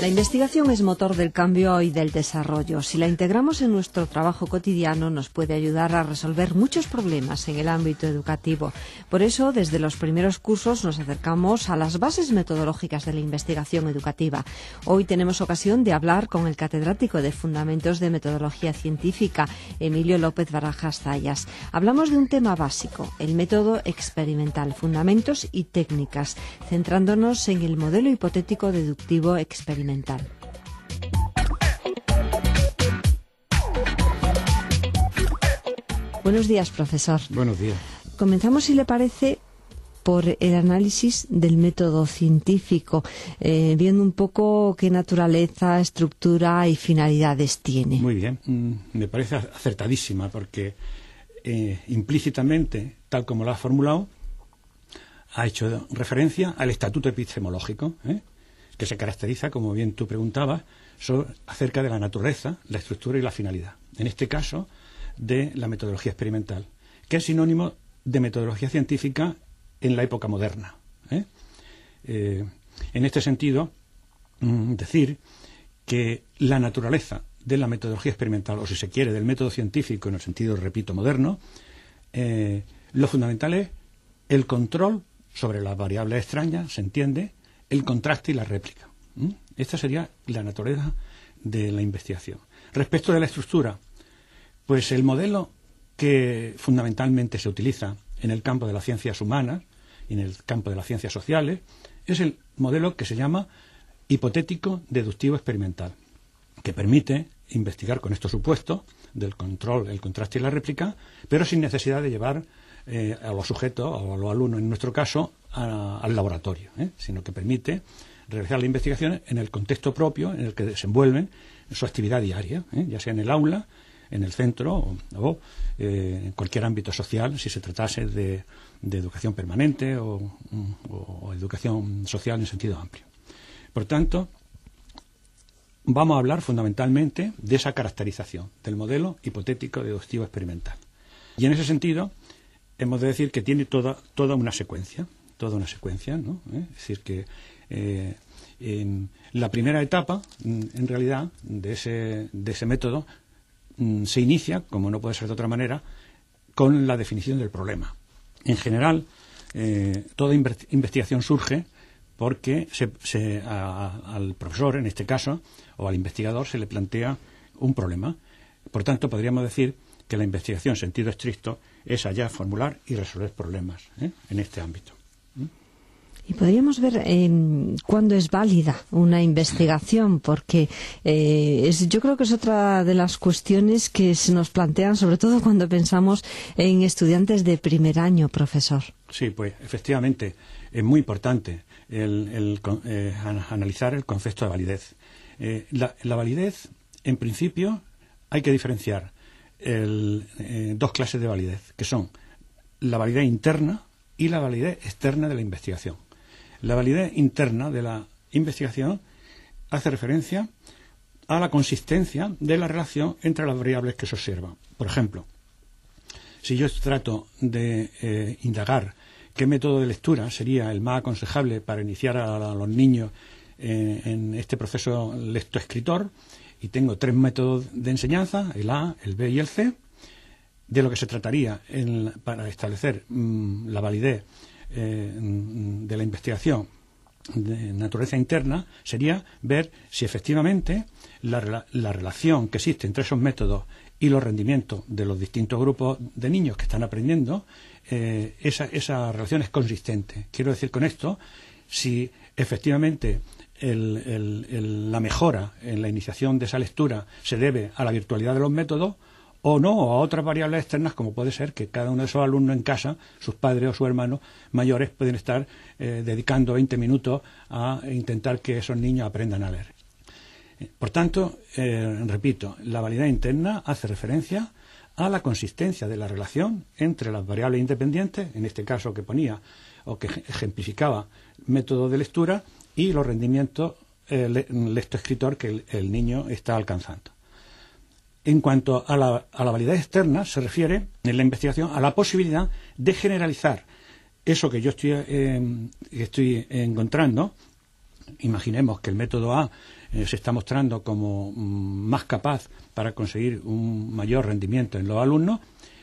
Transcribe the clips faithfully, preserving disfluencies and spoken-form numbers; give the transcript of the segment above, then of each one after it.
La investigación es motor del cambio y del desarrollo. Si la integramos en nuestro trabajo cotidiano, nos puede ayudar a resolver muchos problemas en el ámbito educativo. Por eso, desde los primeros cursos nos acercamos a las bases metodológicas de la investigación educativa. Hoy tenemos ocasión de hablar con el catedrático de Fundamentos de Metodología Científica, Emilio López Barajas Zayas. Hablamos de un tema básico, el método experimental, fundamentos y técnicas, centrándonos en el modelo hipotético deductivo experimental. Buenos días, profesor. Buenos días. Comenzamos, si le parece, por el análisis del método científico, eh, viendo un poco qué naturaleza, estructura y finalidades tiene. Muy bien, mm, me parece acertadísima porque eh, implícitamente, tal como lo ha formulado, ha hecho referencia al estatuto epistemológico, ¿eh? que se caracteriza, como bien tú preguntabas, sobre, acerca de la naturaleza, la estructura y la finalidad. En este caso, de la metodología experimental, que es sinónimo de metodología científica en la época moderna. ¿eh? Eh, en este sentido, mm, decir que la naturaleza de la metodología experimental, o si se quiere, del método científico en el sentido, repito, moderno, eh, lo fundamental es el control sobre las variables extrañas, se entiende, el contraste y la réplica. ¿Mm? Esta sería la naturaleza de la investigación. Respecto de la estructura, pues el modelo que fundamentalmente se utiliza en el campo de las ciencias humanas y en el campo de las ciencias sociales es el modelo que se llama hipotético deductivo experimental, que permite investigar con estos supuestos del control, el contraste y la réplica, pero sin necesidad de llevar eh, a los sujetos, o a los alumnos en nuestro caso, a, al laboratorio, ¿eh? sino que permite realizar la investigación en el contexto propio en el que desenvuelven su actividad diaria, ¿eh? ya sea en el aula, en el centro o, o eh, en cualquier ámbito social, si se tratase de, de educación permanente o, o, o educación social en sentido amplio. Por tanto, vamos a hablar fundamentalmente de esa caracterización del modelo hipotético deductivo experimental. Y en ese sentido, hemos de decir que tiene toda, toda una secuencia, toda una secuencia, ¿no? ¿Eh? Es decir, que eh, en la primera etapa, en realidad, de ese, de ese método, se inicia, como no puede ser de otra manera, con la definición del problema. En general, eh, toda investigación surge porque se, se, a, al profesor, en este caso, o al investigador, se le plantea un problema. Por tanto, podríamos decir que la investigación en sentido estricto es hallar, formular y resolver problemas ¿eh? en este ámbito. ¿Mm? Y podríamos ver eh, cuándo es válida una investigación, porque eh, es, yo creo que es otra de las cuestiones que se nos plantean, sobre todo cuando pensamos en estudiantes de primer año, profesor. Sí, pues efectivamente es muy importante el, el eh, analizar el concepto de validez. Eh, la, la validez, en principio, hay que diferenciar el, eh, dos clases de validez, que son la validez interna y la validez externa de la investigación. La validez interna de la investigación hace referencia a la consistencia de la relación entre las variables que se observan. Por ejemplo, si yo trato de eh, indagar qué método de lectura sería el más aconsejable para iniciar a, a los niños eh, en este proceso lectoescritor, y tengo tres métodos de enseñanza, el A, el B y el C, de lo que se trataría en, para establecer mmm, la validez eh, de la investigación de naturaleza interna sería ver si efectivamente la, la relación que existe entre esos métodos y los rendimientos de los distintos grupos de niños que están aprendiendo, eh, esa, esa relación es consistente. Quiero decir con esto, si efectivamente el, el, el, la mejora en la iniciación de esa lectura se debe a la virtualidad de los métodos, o no, o a otras variables externas, como puede ser que cada uno de esos alumnos en casa, sus padres o sus hermanos mayores, pueden estar eh, dedicando veinte minutos a intentar que esos niños aprendan a leer. Por tanto, eh, repito, la validez interna hace referencia a la consistencia de la relación entre las variables independientes, en este caso que ponía o que ejemplificaba método de lectura, y los rendimientos eh, le, lectoescritor que el, el niño está alcanzando. En cuanto a la, a la validez externa, se refiere en la investigación a la posibilidad de generalizar eso que yo estoy, eh, estoy encontrando. Imaginemos que el método A eh, se está mostrando como mm, más capaz para conseguir un mayor rendimiento en los alumnos,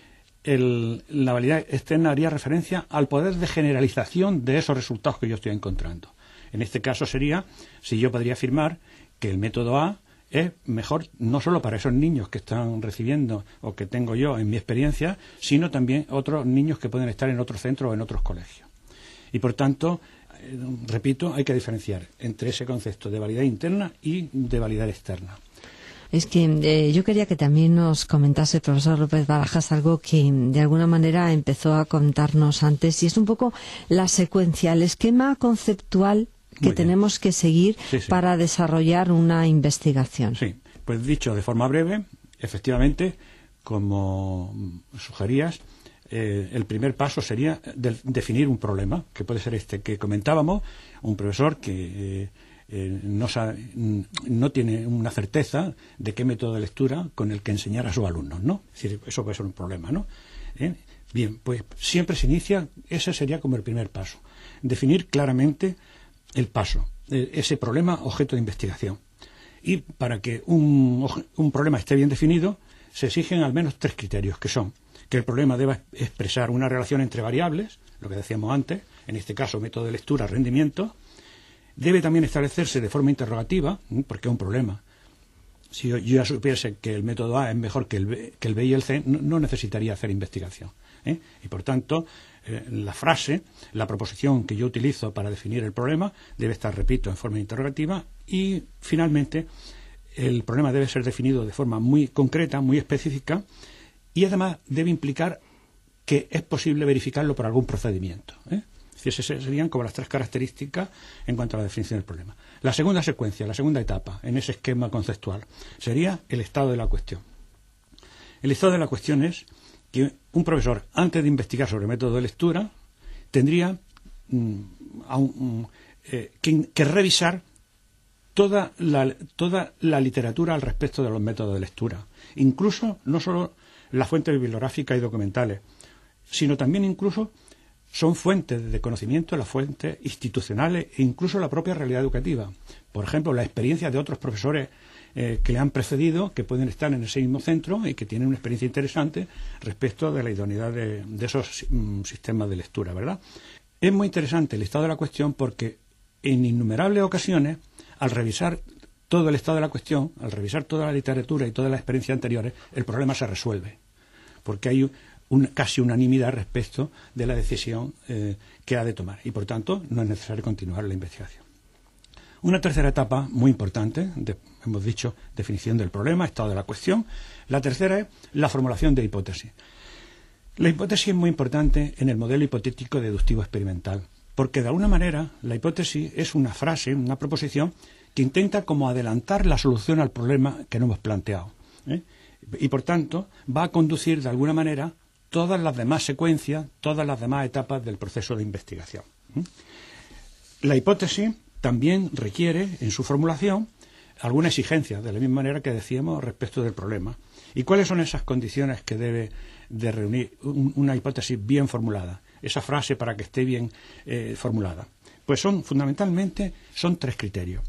el, la validez externa haría referencia al poder de generalización de esos resultados que yo estoy encontrando. En este caso sería si yo podría afirmar que el método A es mejor no solo para esos niños que están recibiendo o que tengo yo en mi experiencia, sino también otros niños que pueden estar en otros centros o en otros colegios. Y por tanto, eh, repito, hay que diferenciar entre ese concepto de validez interna y de validez externa. Es que eh, yo quería que también nos comentase, profesor López Barajas, algo que de alguna manera empezó a contarnos antes, y es un poco la secuencia, el esquema conceptual que tenemos que seguir sí, sí. para desarrollar una investigación. Sí, pues dicho de forma breve, efectivamente, como sugerías, eh, el primer paso sería de, definir un problema, que puede ser este que comentábamos, un profesor que... Eh, Eh, no, sabe, no tiene una certeza de qué método de lectura con el que enseñar a sus alumnos, ¿no? Es decir, eso puede ser un problema, ¿no? ¿Eh? Bien, pues siempre se inicia, ese sería como el primer paso, definir claramente el paso, eh, ese problema objeto de investigación. Y para que un, un problema esté bien definido, se exigen al menos tres criterios, que son que el problema deba expresar una relación entre variables, lo que decíamos antes, en este caso método de lectura, rendimiento. Debe también establecerse de forma interrogativa, porque es un problema. Si yo, yo ya supiese que el método A es mejor que el B, que el B y el C, no, no necesitaría hacer investigación, ¿eh? Y por tanto, eh, la frase, la proposición que yo utilizo para definir el problema debe estar, repito, en forma interrogativa, y finalmente el problema debe ser definido de forma muy concreta, muy específica, y además debe implicar que es posible verificarlo por algún procedimiento, ¿eh? Esas serían como las tres características en cuanto a la definición del problema. La segunda secuencia, la segunda etapa en ese esquema conceptual sería el estado de la cuestión. El estado de la cuestión es que un profesor, antes de investigar sobre el método de lectura, tendría mm, a un, mm, eh, que, que revisar toda la, toda la literatura al respecto de los métodos de lectura. Incluso, no solo las fuentes bibliográficas y documentales, sino también incluso son fuentes de conocimiento, las fuentes institucionales e incluso la propia realidad educativa. Por ejemplo, la experiencia de otros profesores eh, que le han precedido, que pueden estar en ese mismo centro y que tienen una experiencia interesante respecto de la idoneidad de, de esos mm, sistemas de lectura, ¿verdad? Es muy interesante el estado de la cuestión porque en innumerables ocasiones, al revisar todo el estado de la cuestión, al revisar toda la literatura y todas las experiencias anteriores, el problema se resuelve. Porque hay un, casi unanimidad respecto de la decisión eh, que ha de tomar. Y, por tanto, no es necesario continuar la investigación. Una tercera etapa muy importante, de, hemos dicho, definición del problema, estado de la cuestión. La tercera es la formulación de hipótesis. La hipótesis es muy importante en el modelo hipotético deductivo experimental, porque de alguna manera la hipótesis es una frase, una proposición, que intenta como adelantar la solución al problema que no hemos planteado, ¿eh? Y, por tanto, va a conducir de alguna manera todas las demás secuencias, todas las demás etapas del proceso de investigación. La hipótesis también requiere, en su formulación, alguna exigencia, de la misma manera que decíamos respecto del problema. ¿Y cuáles son esas condiciones que debe de reunir una hipótesis bien formulada? Esa frase para que esté bien eh, formulada. Pues son, fundamentalmente, son tres criterios.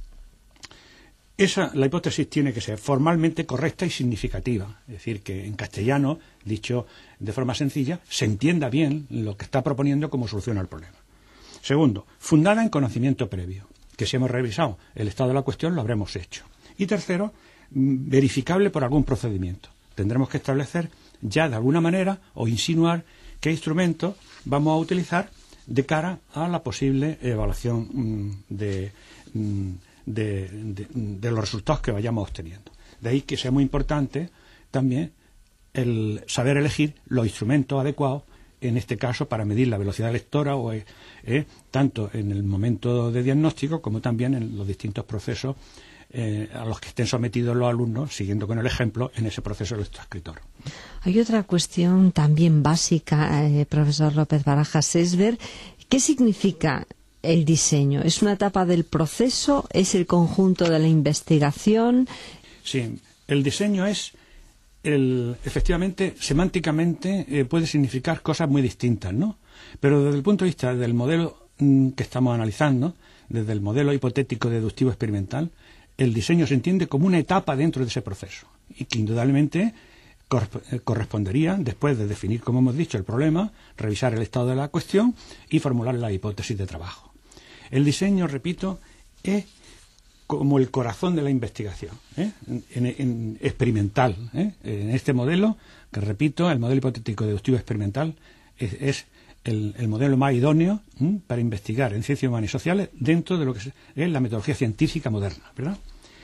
Esa, la hipótesis tiene que ser formalmente correcta y significativa, es decir, que en castellano, dicho de forma sencilla, se entienda bien lo que está proponiendo como solución al problema. Segundo, fundada en conocimiento previo, que si hemos revisado el estado de la cuestión lo habremos hecho. Y tercero, verificable por algún procedimiento. Tendremos que establecer ya de alguna manera o insinuar qué instrumentos vamos a utilizar de cara a la posible evaluación mmm, de... Mmm, De, de, de los resultados que vayamos obteniendo. De ahí que sea muy importante también el saber elegir los instrumentos adecuados, en este caso para medir la velocidad lectora, o, eh, eh, tanto en el momento de diagnóstico como también en los distintos procesos eh, a los que estén sometidos los alumnos, siguiendo con el ejemplo en ese proceso lectoescritor. Hay otra cuestión también básica, eh, profesor López Barajas, es ver qué significa el diseño. ¿Es una etapa del proceso? ¿Es el conjunto de la investigación? Sí, el diseño es, el, efectivamente, semánticamente eh, puede significar cosas muy distintas, ¿no? Pero desde el punto de vista del modelo mm, que estamos analizando, desde el modelo hipotético deductivo experimental, el diseño se entiende como una etapa dentro de ese proceso y que indudablemente correspondería, después de definir, como hemos dicho, el problema, revisar el estado de la cuestión y formular la hipótesis de trabajo. El diseño, repito, es como el corazón de la investigación, ¿eh? en, en, experimental. ¿eh? En este modelo, que repito, el modelo hipotético deductivo experimental es, es el, el modelo más idóneo ¿eh? para investigar en ciencias humanas y sociales dentro de lo que es la metodología científica moderna, ¿verdad?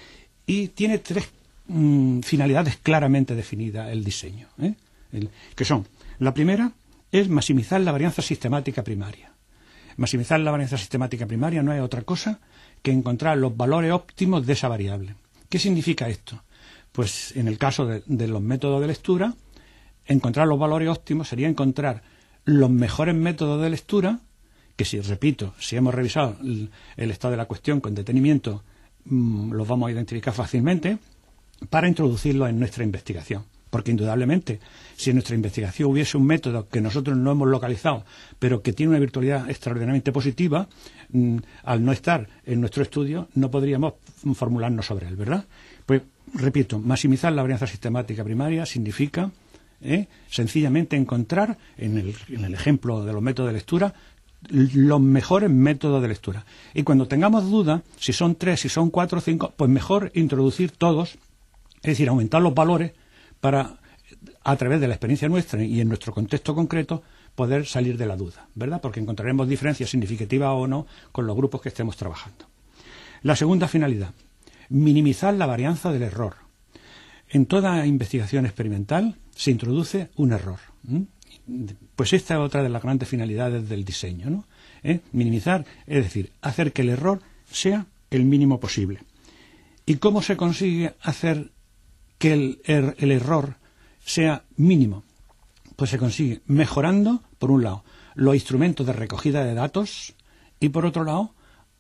Y tiene tres mm, finalidades claramente definidas el diseño, ¿eh? el, que son, la primera es maximizar la varianza sistemática primaria. Maximizar la varianza sistemática primaria no es otra cosa que encontrar los valores óptimos de esa variable. ¿Qué significa esto? Pues en el caso de, de los métodos de lectura, encontrar los valores óptimos sería encontrar los mejores métodos de lectura, que si, repito, si hemos revisado el, el estado de la cuestión con detenimiento, mmm, los vamos a identificar fácilmente, para introducirlos en nuestra investigación. Porque indudablemente, si en nuestra investigación hubiese un método que nosotros no hemos localizado, pero que tiene una virtualidad extraordinariamente positiva, mmm, al no estar en nuestro estudio, no podríamos formularnos sobre él, ¿verdad? Pues, repito, maximizar la varianza sistemática primaria significa eh, sencillamente encontrar, en el, en el ejemplo de los métodos de lectura, los mejores métodos de lectura. Y cuando tengamos dudas, si son tres, si son cuatro o cinco, pues mejor introducir todos, es decir, aumentar los valores, para, a través de la experiencia nuestra y en nuestro contexto concreto, poder salir de la duda, ¿verdad? Porque encontraremos diferencias significativas o no con los grupos que estemos trabajando. La segunda finalidad, minimizar la varianza del error. En toda investigación experimental se introduce un error. ¿Mm? Pues esta es otra de las grandes finalidades del diseño, ¿no? ¿Eh? Minimizar, es decir, hacer que el error sea el mínimo posible. ¿Y cómo se consigue hacer que el, er, el error sea mínimo? Pues se consigue mejorando, por un lado, los instrumentos de recogida de datos y, por otro lado,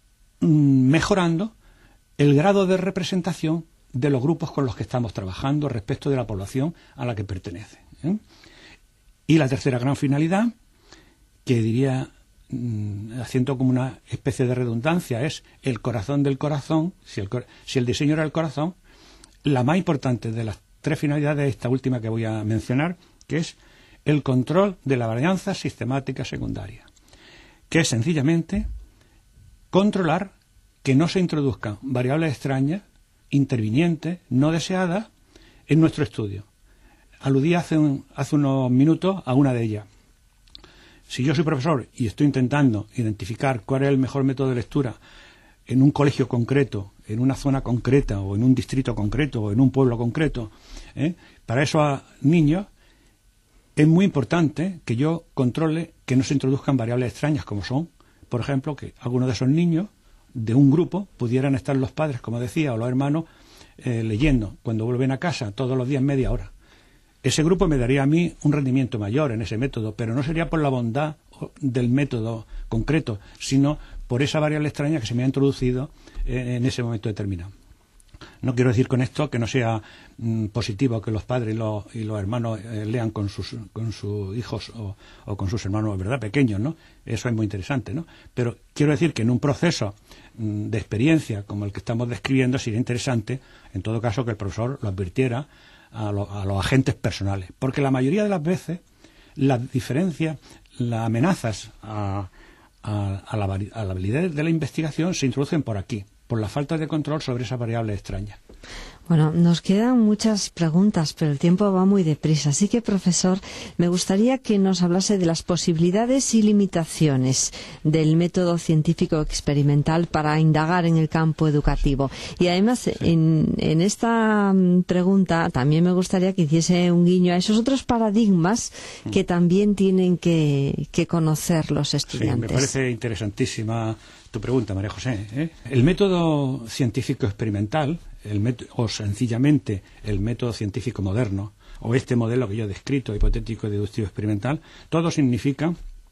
mejorando el grado de representación de los grupos con los que estamos trabajando respecto de la población a la que pertenece. ¿eh? Y la tercera gran finalidad, que diría, mmm, haciendo como una especie de redundancia, es el corazón del corazón. Si el, si el diseño era el corazón, la más importante de las tres finalidades es esta última que voy a mencionar, que es el control de la varianza sistemática secundaria, que es sencillamente controlar que no se introduzcan variables extrañas, intervinientes, no deseadas, en nuestro estudio. Aludí hace, un, hace unos minutos a una de ellas. Si yo soy profesor y estoy intentando identificar cuál es el mejor método de lectura en un colegio concreto, en una zona concreta, o en un distrito concreto, o en un pueblo concreto, ¿eh? para esos niños es muy importante que yo controle que no se introduzcan variables extrañas, como son, por ejemplo, que algunos de esos niños de un grupo pudieran estar los padres, como decía, o los hermanos, eh, leyendo cuando vuelven a casa todos los días media hora. Ese grupo me daría a mí un rendimiento mayor en ese método, pero no sería por la bondad del método concreto, sino por esa variable extraña que se me ha introducido en ese momento determinado. No quiero decir con esto que no sea mm, positivo que los padres y los, y los hermanos eh, lean con sus, con sus hijos o, o con sus hermanos, ¿verdad?, pequeños, ¿no? Eso es muy interesante, ¿no? Pero quiero decir que en un proceso mm, de experiencia como el que estamos describiendo sería interesante, en todo caso, que el profesor lo advirtiera a, lo, a los agentes personales. Porque la mayoría de las veces las diferencias, las amenazas a, a, a, la, a la validez de la investigación se introducen por aquí, por la falta de control sobre esas variables extrañas. Bueno, nos quedan muchas preguntas, pero el tiempo va muy deprisa. Así que, profesor, me gustaría que nos hablase de las posibilidades y limitaciones del método científico experimental para indagar en el campo educativo. Y además, sí. en, en esta pregunta también me gustaría que hiciese un guiño a esos otros paradigmas mm. que también tienen que, que conocer los estudiantes. Sí, me parece interesantísima tu pregunta, María José. ¿eh? El método científico experimental, el método, o sencillamente el método científico moderno, o este modelo que yo he descrito, hipotético, deductivo, experimental, todo significa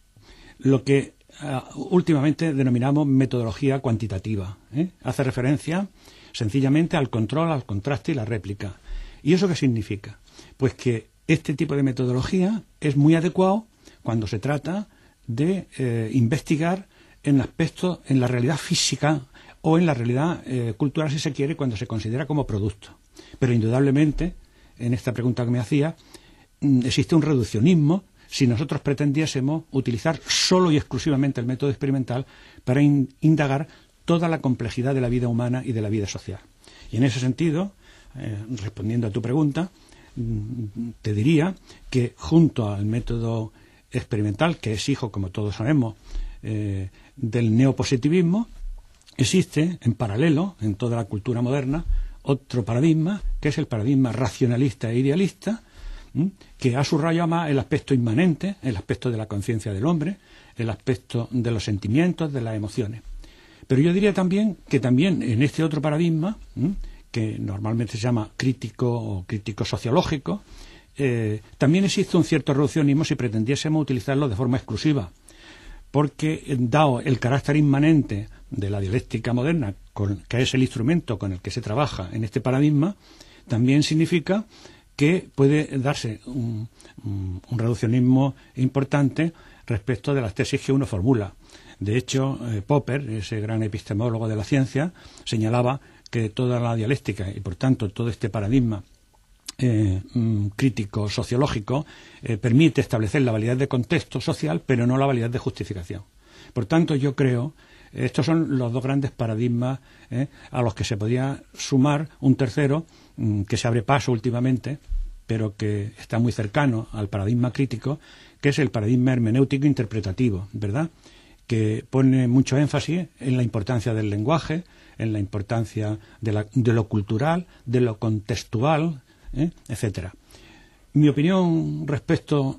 lo que uh, últimamente denominamos metodología cuantitativa. ¿eh? Hace referencia sencillamente al control, al contraste y la réplica. ¿Y eso qué significa? Pues que este tipo de metodología es muy adecuado cuando se trata de eh, investigar en aspectos, en la realidad física o en la realidad eh, cultural, si se quiere, cuando se considera como producto. Pero indudablemente, en esta pregunta que me hacía, existe un reduccionismo si nosotros pretendiésemos utilizar solo y exclusivamente el método experimental para in- indagar toda la complejidad de la vida humana y de la vida social. Y en ese sentido, eh, respondiendo a tu pregunta, te diría que junto al método experimental, que es hijo, como todos sabemos, eh, del neopositivismo, existe en paralelo, en toda la cultura moderna, otro paradigma, que es el paradigma racionalista e idealista, ¿m? que ha subrayado más el aspecto inmanente, el aspecto de la conciencia del hombre, el aspecto de los sentimientos, de las emociones. Pero yo diría también que también en este otro paradigma, ¿m? que normalmente se llama crítico o crítico sociológico, eh, también existe un cierto reduccionismo si pretendiésemos utilizarlo de forma exclusiva, porque dado el carácter inmanente de la dialéctica moderna, con, que es el instrumento con el que se trabaja en este paradigma, también significa que puede darse un, un, un reduccionismo importante respecto de las tesis que uno formula. De hecho, eh, Popper, ese gran epistemólogo de la ciencia, señalaba que toda la dialéctica y, por tanto, todo este paradigma eh, mm, crítico sociológico eh, permite establecer la validez de contexto social, pero no la validez de justificación. Por tanto, yo creo, estos son los dos grandes paradigmas eh, a los que se podía sumar un tercero mm, que se abre paso últimamente, pero que está muy cercano al paradigma crítico, que es el paradigma hermenéutico interpretativo, ¿verdad?, que pone mucho énfasis en la importancia del lenguaje, en la importancia de, la, de lo cultural, de lo contextual, ¿eh? etcétera. Mi opinión respecto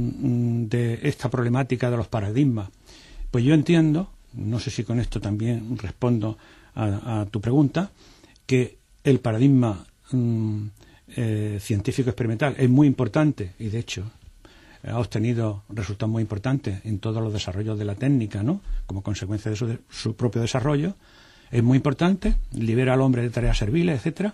mm, de esta problemática de los paradigmas, pues yo entiendo, no sé si con esto también respondo a, a tu pregunta, que el paradigma mm, eh, científico experimental es muy importante y, de hecho, ha obtenido resultados muy importantes en todos los desarrollos de la técnica, ¿no?, como consecuencia de su, de su propio desarrollo. Es muy importante, libera al hombre de tareas serviles, etcétera.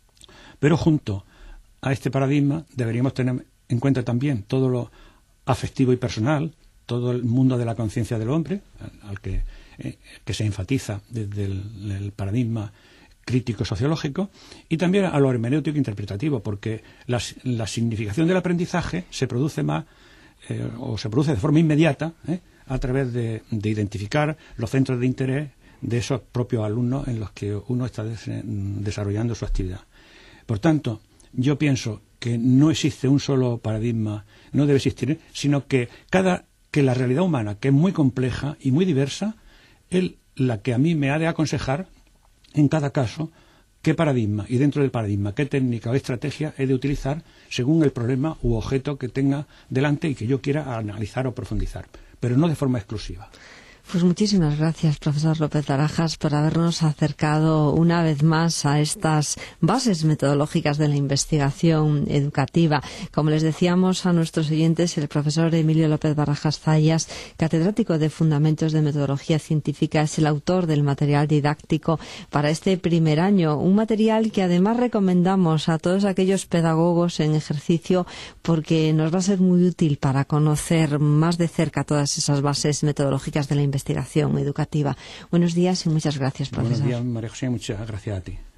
Pero junto a este paradigma deberíamos tener en cuenta también todo lo afectivo y personal, todo el mundo de la conciencia del hombre, al, al que, eh, que se enfatiza desde el, el paradigma crítico sociológico, y también a lo hermenéutico interpretativo, porque la, la significación del aprendizaje se produce más eh, o se produce de forma inmediata eh, a través de, de identificar los centros de interés de esos propios alumnos en los que uno está des desarrollando su actividad. Por tanto, yo pienso que no existe un solo paradigma, no debe existir, sino que cada que la realidad humana, que es muy compleja y muy diversa, es la que a mí me ha de aconsejar en cada caso qué paradigma, y dentro del paradigma qué técnica o estrategia he de utilizar según el problema u objeto que tenga delante y que yo quiera analizar o profundizar, pero no de forma exclusiva. Pues muchísimas gracias, profesor López Barajas, por habernos acercado una vez más a estas bases metodológicas de la investigación educativa. Como les decíamos a nuestros oyentes, el profesor Emilio López Barajas Zayas, catedrático de Fundamentos de Metodología Científica, es el autor del material didáctico para este primer año, un material que además recomendamos a todos aquellos pedagogos en ejercicio porque nos va a ser muy útil para conocer más de cerca todas esas bases metodológicas de la investigación investigación educativa. Buenos días y muchas gracias, profesor. Buenos días, María José, muchas gracias a ti.